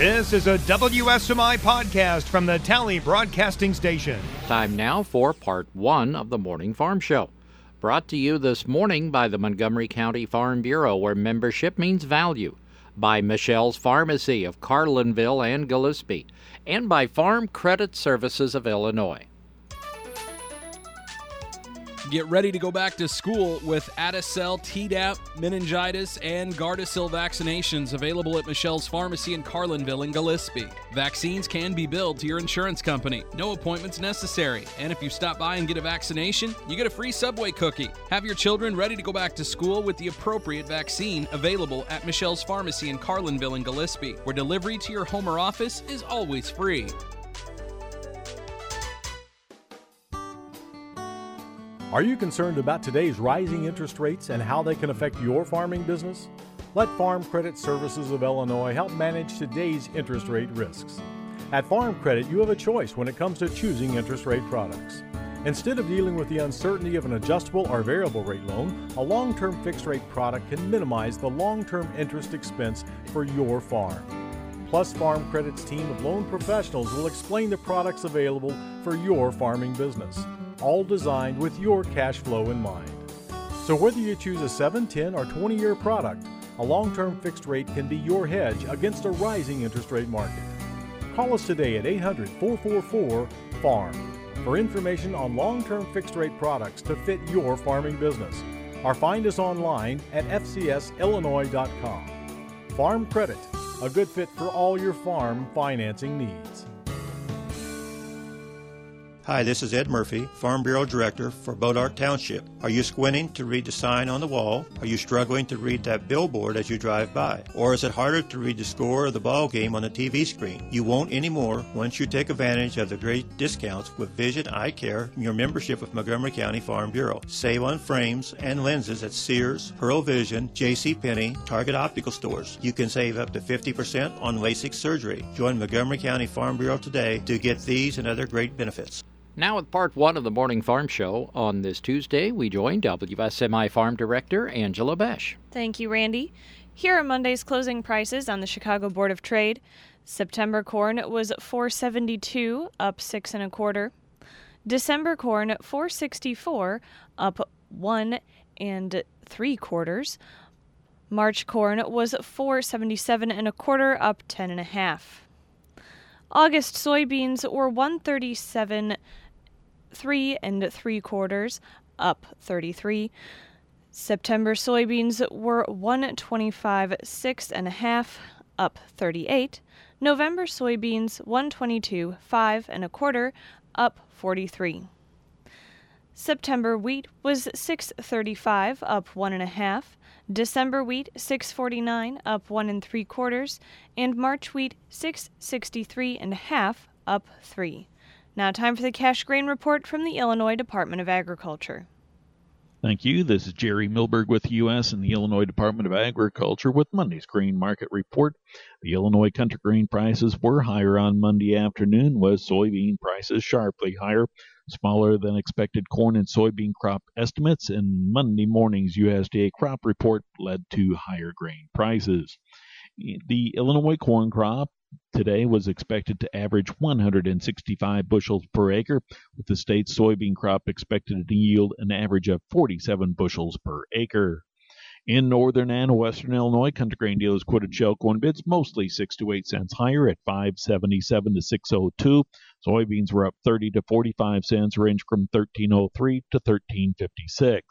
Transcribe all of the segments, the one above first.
This is a WSMI podcast from the Tally Broadcasting Station. Time now for part one of the Morning Farm Show. Brought to you this morning by the Montgomery County Farm Bureau, where membership means value. By Michelle's Pharmacy of Carlinville and Gillespie. And by Farm Credit Services of Illinois. Get ready to go back to school with Atticel, Tdap, meningitis, and Gardasil vaccinations available at Michelle's Pharmacy in Carlinville and Gillespie. Vaccines can be billed to your insurance company. No appointments necessary. And if you stop by and get a vaccination, you get a free Subway cookie. Have your children ready to go back to school with the appropriate vaccine available at Michelle's Pharmacy in Carlinville and Gillespie, where delivery to your home or office is always free. Are you concerned about today's rising interest rates and how they can affect your farming business? Let Farm Credit Services of Illinois help manage today's interest rate risks. At Farm Credit, you have a choice when it comes to choosing interest rate products. Instead of dealing with the uncertainty of an adjustable or variable rate loan, a long-term fixed rate product can minimize the long-term interest expense for your farm. Plus, Farm Credit's team of loan professionals will explain the products available for your farming business, all designed with your cash flow in mind. So whether you choose a 7, 10, or 20-year product, a long-term fixed rate can be your hedge against a rising interest rate market. Call us today at 800-444-FARM for information on long-term fixed rate products to fit your farming business, or find us online at fcsillinois.com. Farm Credit, a good fit for all your farm financing needs. Hi, this is Ed Murphy, Farm Bureau Director for Bodart Township. Are you squinting to read the sign on the wall? Are you struggling to read that billboard as you drive by? Or is it harder to read the score of the ball game on the TV screen? You won't anymore once you take advantage of the great discounts with Vision Eye Care in your membership with Montgomery County Farm Bureau. Save on frames and lenses at Sears, Pearl Vision, JCPenney, Target Optical Stores. You can save up to 50% on LASIK surgery. Join Montgomery County Farm Bureau today to get these and other great benefits. Now with part one of the Morning Farm Show. On this Tuesday, we join WSMI Farm Director Angela Besch. Thank you, Randy. Here are Monday's closing prices on the Chicago Board of Trade. September corn was $4.72, up 6 1/4. December corn $4.64, up 1 3/4. March corn was $4.77 1/4, up 10 1/2. August soybeans were $137, 3 3/4, up 33. September soybeans were $125, 6 1/2, up 38. November soybeans $122, 5 1/4, up 43. September wheat was $6.35, up 1 1/2. December wheat $6.49, up 1 3/4, and March wheat $6.63 1/2, up 3. Now time for the cash grain report from the Illinois Department of Agriculture. Thank you. This is Jerry Milberg with U.S. and the Illinois Department of Agriculture with Monday's grain market report. The Illinois country grain prices were higher on Monday afternoon, with soybean prices sharply higher. Smaller than expected corn and soybean crop estimates in Monday morning's USDA crop report led to higher grain prices. The Illinois corn crop today was expected to average 165 bushels per acre, with the state's soybean crop expected to yield an average of 47 bushels per acre. In northern and western Illinois, country grain dealers quoted shell corn bids mostly 6 to 8 cents higher at $5.77 to $6.02. Soybeans were up 30 to 45 cents, range from $13.03 to $13.56.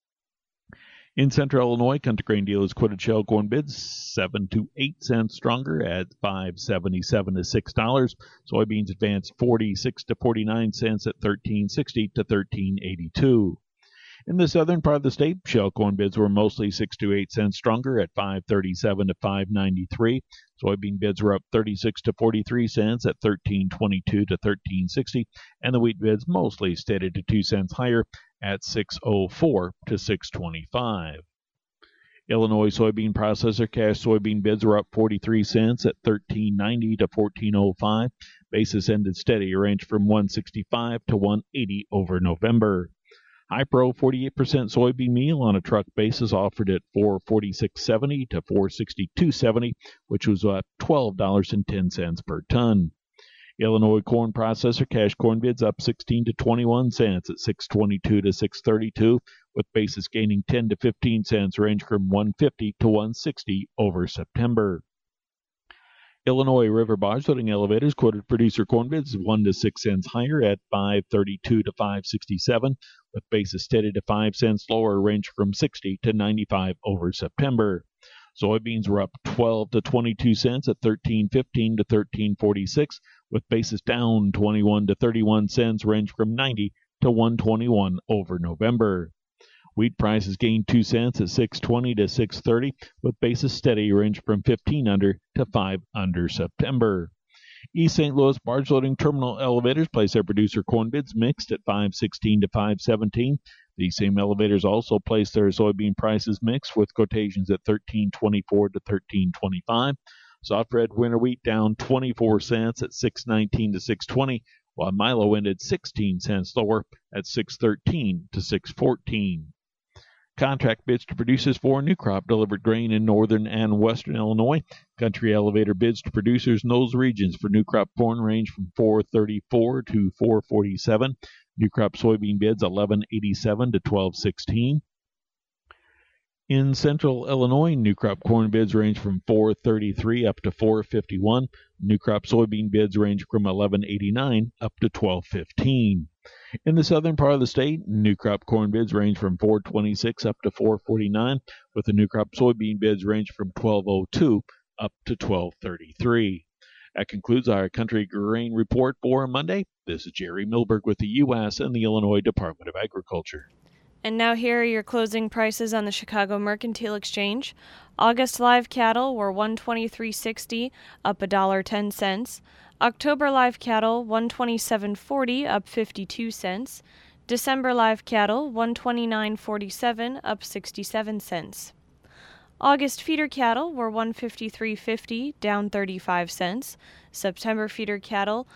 In central Illinois, country grain dealers quoted shell corn bids 7 to 8 cents stronger at $5.77 to $6. Soybeans advanced 46 to 49 cents at $13.60 to $13.82. In the southern part of the state, shell corn bids were mostly 6 to 8 cents stronger at $5.37 to $5.93. Soybean bids were up 36 to 43 cents at $13.22 to $13.60, and the wheat bids mostly steadied to 2 cents higher at $6.04 to $6.25. Illinois soybean processor cash soybean bids were up 43 cents at $13.90 to $14.05. Basis ended steady, ranged from $165 to $180 over November. High Pro 48% soybean meal on a truck basis offered at $446.70 to $462.70, which was up $12.10 per ton. Illinois corn processor cash corn bids up 16 to 21 cents at 622 to 632, with basis gaining 10 to 15 cents, range from 150 to 160 over September. Illinois river barge loading elevators quoted producer corn bids 1 to 6 cents higher at 532 to 567, with basis steady to 5 cents lower, range from 60 to 95 over September. Soybeans were up 12 to 22 cents at 13.15 to 13.46, with basis down 21 to 31 cents, range from 90 to 121 over November. Wheat prices gained 2 cents at 6.20 to 6.30, with basis steady, range from 15 under to 5 under September. East St. Louis barge loading terminal elevators place their producer corn bids mixed at 5.16 to 5.17. These same elevators also place their soybean prices mixed with quotations at 13.24 to 13.25. Soft red winter wheat down 24 cents at 6.19 to 6.20, while Milo ended 16 cents lower at 6.13 to 6.14. Contract bids to producers for new crop delivered grain in northern and western Illinois. Country elevator bids to producers in those regions for new crop corn range from $4.34 to $4.47. New crop soybean bids $11.87 to $12.16. In central Illinois, new crop corn bids range from $4.33 up to $4.51. New crop soybean bids range from $11.89 up to $12.15. In the southern part of the state, new crop corn bids range from $4.26 up to $4.49, with the new crop soybean bids range from $12.02 up to $12.33. That concludes our country grain report for Monday. This is Jerry Milberg with the U.S. and the Illinois Department of Agriculture. And now here are your closing prices on the Chicago Mercantile Exchange. August live cattle were $123.60, up $1.10. October live cattle $127.40, up 52 cents. December live cattle $129.47, up 67 cents. August feeder cattle were $153.50, down 35 cents. September feeder cattle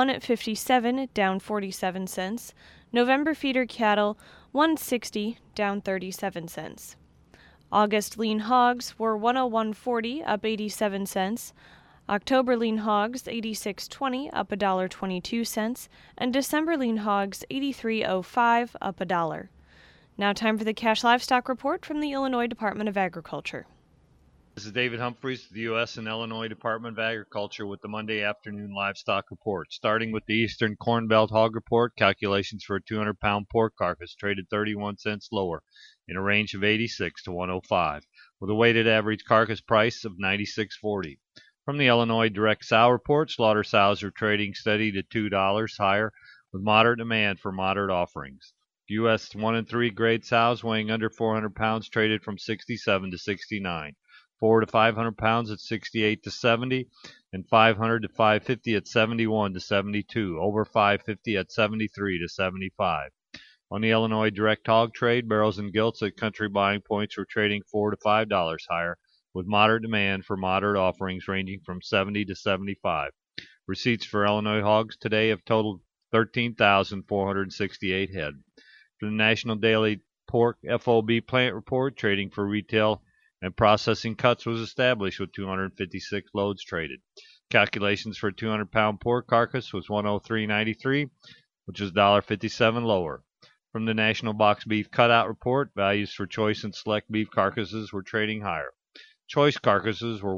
$157, down 47 cents. November feeder cattle $160, down 37 cents. August lean hogs were $101.40, up 87 cents. October lean hogs $86.20, up $1.22, and December lean hogs $83.05, up $1. Now time for the cash livestock report from the Illinois Department of Agriculture. This is David Humphreys, the U.S. and Illinois Department of Agriculture with the Monday afternoon livestock report. Starting with the Eastern Corn Belt hog report, calculations for a 200-pound pork carcass traded 31 cents lower in a range of 86 to 105, with a weighted average carcass price of $96.40. From the Illinois Direct Sow report, slaughter sows are trading steady to $2 higher, with moderate demand for moderate offerings. U.S. 1 and 3 grade sows weighing under 400 pounds traded from 67 to 69. 4 to 500 pounds at 68 to 70, and 500 to 550 at 71 to 72, over 550 at 73 to 75. On the Illinois direct hog trade, barrels and gilts at country buying points were trading $4 to $5 higher, with moderate demand for moderate offerings ranging from 70 to 75. Receipts for Illinois hogs today have totaled 13,468 head. For the National Daily Pork FOB Plant Report, trading for retail and processing cuts was established with 256 loads traded. Calculations for a 200-pound pork carcass was $103.93, which is $1.57 lower. From the National Box Beef Cutout Report, values for choice and select beef carcasses were trading higher. Choice carcasses were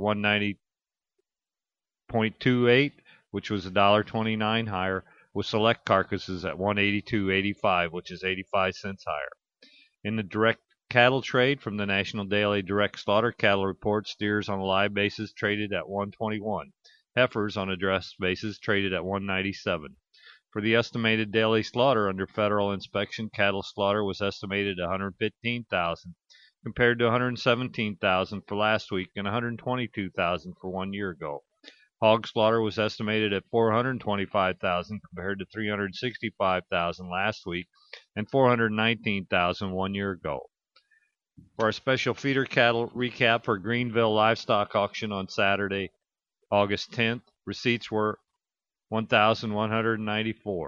$190.28, which was $1.29 higher, with select carcasses at $182.85, which is 85 cents higher. In the direct cattle trade, from the National Daily Direct Slaughter Cattle Report, steers on a live basis traded at $121. Heifers on a dressed basis traded at $197. For the estimated daily slaughter under federal inspection, cattle slaughter was estimated at 115,000 compared to 117,000 for last week and 122,000 for 1 year ago. Hog slaughter was estimated at 425,000 compared to 365,000 last week and 419,000 1 year ago. For our special feeder cattle recap for Greenville Livestock Auction on Saturday, August 10th, receipts were $1,194.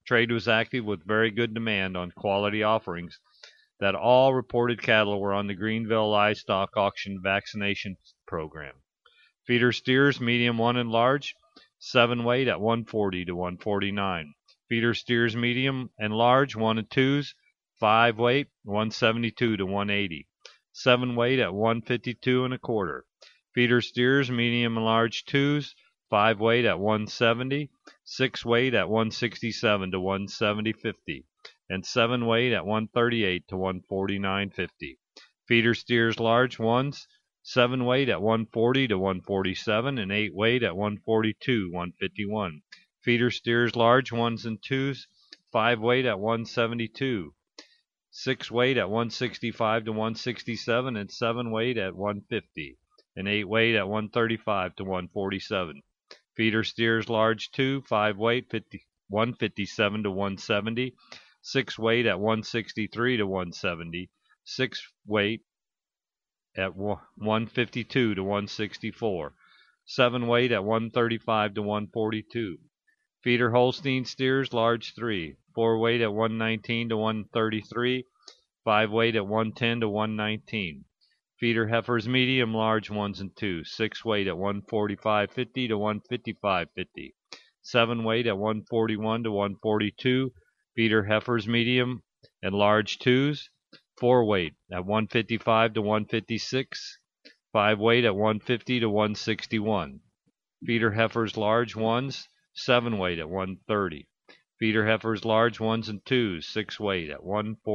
Trade was active with very good demand on quality offerings that all reported cattle were on the Greenville Livestock Auction vaccination program. Feeder steers, medium 1 and large, 7 weight at 140 to 149. Feeder steers, medium and large, 1 and 2s, 5 weight, 172 to 180. 7 weight at 152 and a quarter. Feeder steers, medium and large 2s, 5 weight at 170, 6 weight at 167 to 170.50, and 7 weight at 138 to 149.50. Feeder steers, large 1s, 7 weight at 140 to 147, and 8 weight at 142, 151. Feeder steers, large 1s and 2s, 5 weight at 172, 6 weight at 165 to 167, and 7 weight at 150, and 8 weight at 135 to 147. Feeder steers, large 2, 5 weight, 157 to 170, 6 weight at 163 to 170, 6 weight at 152 to 164, 7 weight at 135 to 142. Feeder Holstein steers, large 3, 4 weight at 119 to 133, 5 weight at 110 to 119. Feeder heifers, medium, large 1s and 2s, 6 weight at 145.50 to 155.50, 7 weight at 141 to 142. Feeder heifers, medium and large 2s, 4 weight at 155 to 156, 5 weight at 150 to 161. Feeder heifers, large 1s, 7 weight at 130. Feeder heifers, large 1s and 2s, 6 weight at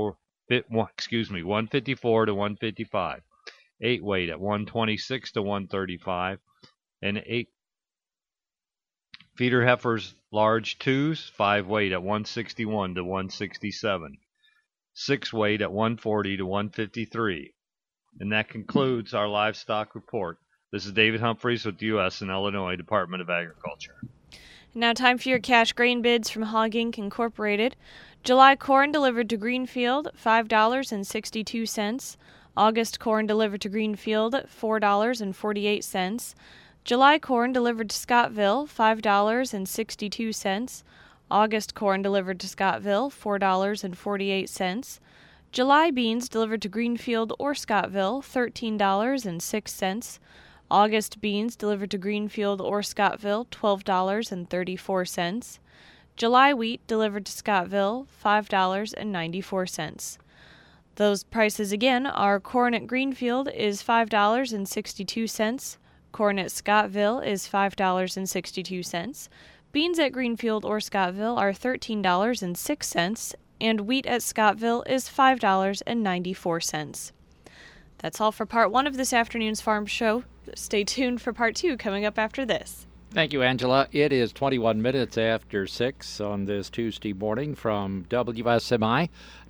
154 to 155. 8 weight at 126 to 135, and 8 feeder heifers, large 2s, 5 weight at 161 to 167, 6 weight at 140 to 153. And that concludes our livestock report. This is David Humphreys with the U.S. and Illinois Department of Agriculture. Now time for your cash grain bids from Hog Inc. Incorporated. July corn delivered to Greenfield, $5.62. August corn delivered to Greenfield, $4.48. July corn delivered to Scottville, $5.62. August corn delivered to Scottville, $4.48. July beans delivered to Greenfield or Scottville, $13.06. August beans delivered to Greenfield or Scottville, $12.34. July wheat delivered to Scottville, $5.94. Those prices again are corn at Greenfield is $5.62, corn at Scottville is $5.62, beans at Greenfield or Scottville are $13.06, and wheat at Scottville is $5.94. That's all for part 1 of this afternoon's Farm Show. Stay tuned for part 2 coming up after this. Thank you, Angela. It is 21 minutes after 6 on this Tuesday morning from WSMI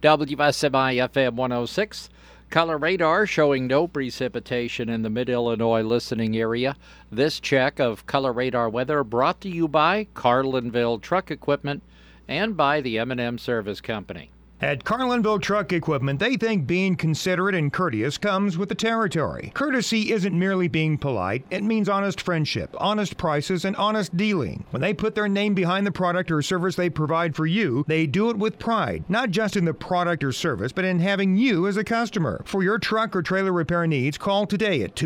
FM 106. Color radar showing no precipitation in the Mid-Illinois listening area. This check of color radar weather brought to you by Carlinville Truck Equipment and by the M&M Service Company. At Carlinville Truck Equipment, they think being considerate and courteous comes with the territory. Courtesy isn't merely being polite, it means honest friendship, honest prices, and honest dealing. When they put their name behind the product or service they provide for you, they do it with pride, not just in the product or service, but in having you as a customer. For your truck or trailer repair needs, call today at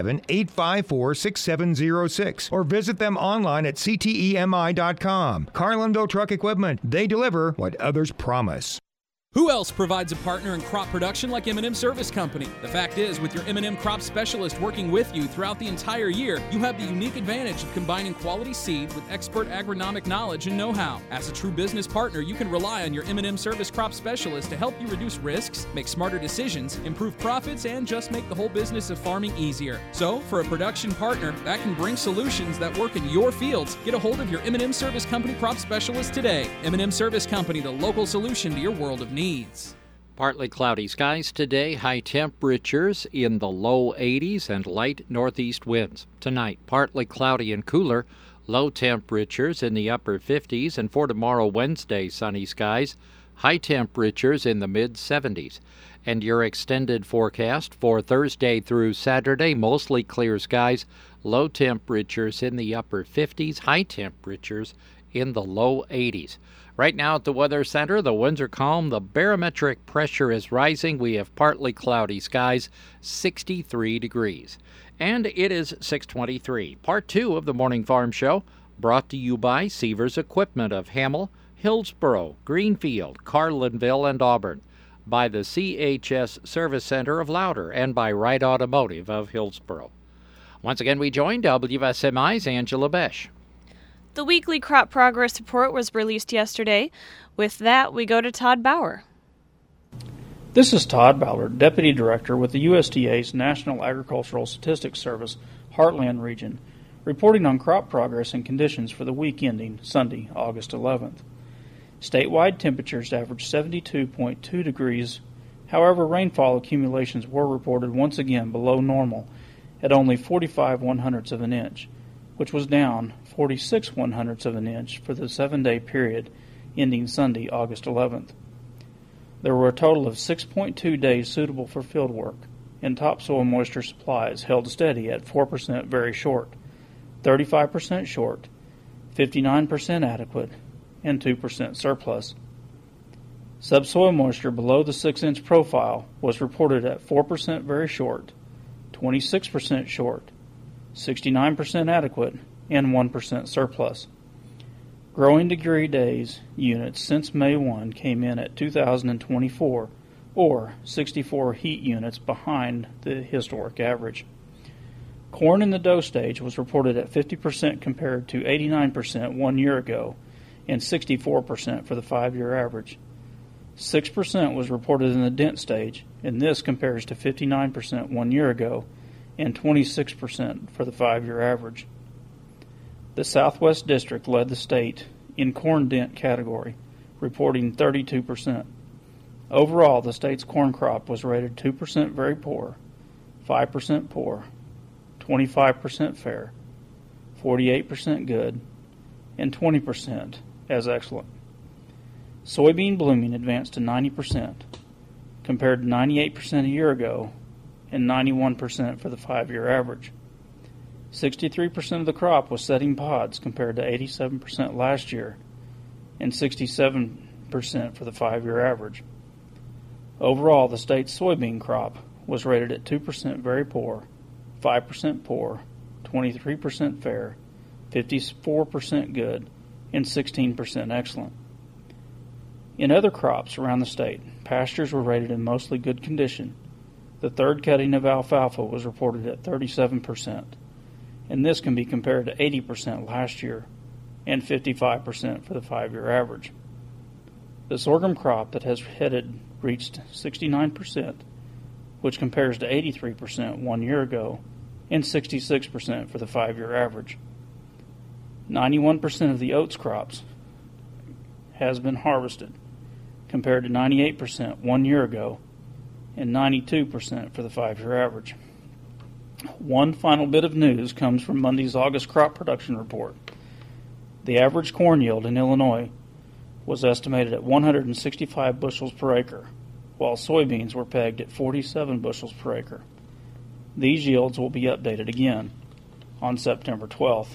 217-854-6706 or visit them online at ctemi.com. Carlinville Truck Equipment, they deliver what others promise. Who else provides a partner in crop production like M&M Service Company? The fact is, with your M&M crop specialist working with you throughout the entire year, you have the unique advantage of combining quality seed with expert agronomic knowledge and know-how. As a true business partner, you can rely on your M&M Service crop specialist to help you reduce risks, make smarter decisions, improve profits, and just make the whole business of farming easier. So, for a production partner that can bring solutions that work in your fields, get a hold of your M&M Service Company crop specialist today. M&M Service Company, the local solution to your world of needs. Partly cloudy skies today, high temperatures in the low 80s and light northeast winds. Tonight, partly cloudy and cooler, low temperatures in the upper 50s, and for tomorrow, Wednesday, sunny skies, high temperatures in the mid-70s. And your extended forecast for Thursday through Saturday, mostly clear skies, Low temperatures in the upper 50s, high temperatures in the low 80s. Right now at the Weather Center, the winds are calm, the barometric pressure is rising. We have partly cloudy skies, 63 degrees. And it is 6:23. Part 2 of the Morning Farm Show, brought to you by Seavers Equipment of Hamel, Hillsboro, Greenfield, Carlinville, and Auburn, by the CHS Service Center of Louder, and by Wright Automotive of Hillsboro. Once again, we join WSMI's Angela Besh. The weekly crop progress report was released yesterday. With that, we go to Todd Bauer. This is Todd Ballard, Deputy Director with the USDA's National Agricultural Statistics Service, Heartland Region, reporting on crop progress and conditions for the week ending Sunday, August 11th. Statewide temperatures averaged 72.2 degrees. However, rainfall accumulations were reported once again below normal at only 45 1/100ths of an inch, which was down 46 1/100ths of an inch for the 7-day period ending Sunday, August 11th. There were a total of 6.2 days suitable for field work, and topsoil moisture supplies held steady at 4% very short, 35% short, 59% adequate, and 2% surplus. Subsoil moisture below the 6-inch profile was reported at 4% very short, 26% short, 69% adequate, and 1% surplus. Growing degree days units since May 1 came in at 2,024, or 64 heat units behind the historic average. Corn in the dough stage was reported at 50% compared to 89% 1 year ago, and 64% for the 5-year average. 6% was reported in the dent stage, and this compares to 59% 1 year ago, and 26% for the 5-year average. The Southwest District led the state in corn dent category, reporting 32%. Overall, the state's corn crop was rated 2% very poor, 5% poor, 25% fair, 48% good, and 20% as excellent. Soybean blooming advanced to 90%, compared to 98% a year ago, and 91% for the 5-year average. 63% of the crop was setting pods compared to 87% last year, and 67% for the 5-year average. Overall, the state's soybean crop was rated at 2% very poor, 5% poor, 23% fair, 54% good, and 16% excellent. In other crops around the state, pastures were rated in mostly good condition. The third cutting of alfalfa was reported at 37%, and this can be compared to 80% last year and 55% for the 5-year average. The sorghum crop that has headed reached 69%, which compares to 83% 1 year ago and 66% for the 5-year average. 91% of the oats crops has been harvested, compared to 98% 1 year ago and 92% for the 5-year average. One final bit of news comes from Monday's August crop production report. The average corn yield in Illinois was estimated at 165 bushels per acre, while soybeans were pegged at 47 bushels per acre. These yields will be updated again on September 12th.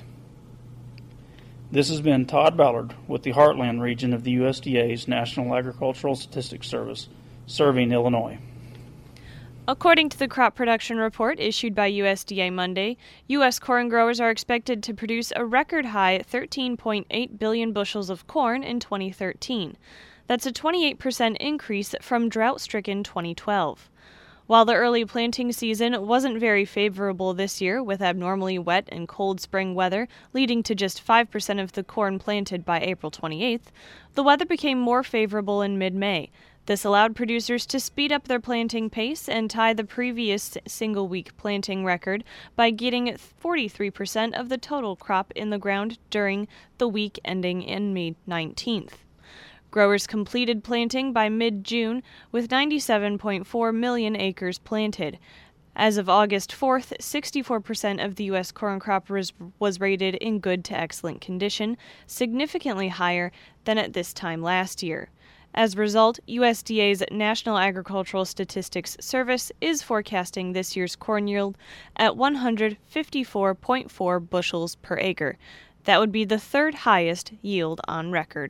This has been Todd Ballard with the Heartland region of the USDA's National Agricultural Statistics Service, serving Illinois. According to the crop production report issued by USDA Monday, U.S. corn growers are expected to produce a record high 13.8 billion bushels of corn in 2013. That's a 28% increase from drought-stricken 2012. While the early planting season wasn't very favorable this year, with abnormally wet and cold spring weather leading to just 5% of the corn planted by April 28th, the weather became more favorable in mid-May. This allowed producers to speed up their planting pace and tie the previous single-week planting record by getting 43% of the total crop in the ground during the week ending in May 19th. Growers completed planting by mid-June with 97.4 million acres planted. As of August 4th, 64% of the U.S. corn crop was rated in good to excellent condition, significantly higher than at this time last year. As a result, USDA's National Agricultural Statistics Service is forecasting this year's corn yield at 154.4 bushels per acre. That would be the third highest yield on record.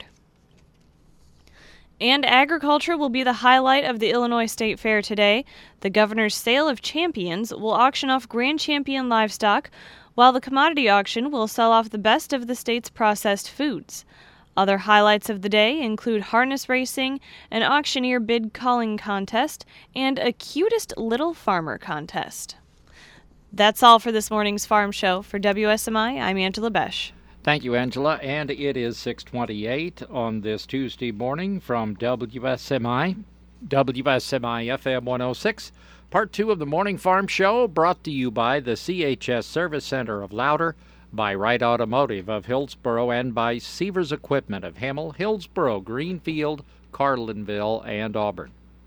And agriculture will be the highlight of the Illinois State Fair today. The Governor's Sale of Champions will auction off Grand Champion livestock, while the commodity auction will sell off the best of the state's processed foods. Other highlights of the day include harness racing, an auctioneer bid calling contest, and a cutest little farmer contest. That's all for this morning's Farm Show. For WSMI, I'm Angela Besch. Thank you, Angela. And it is 6:28 on this Tuesday morning from WSMI FM 106. Part 2 of the Morning Farm Show, brought to you by the CHS Service Center of Louder, by Wright Automotive of Hillsboro, and by Seavers Equipment of Hamel, Hillsboro, Greenfield, Carlinville, and Auburn.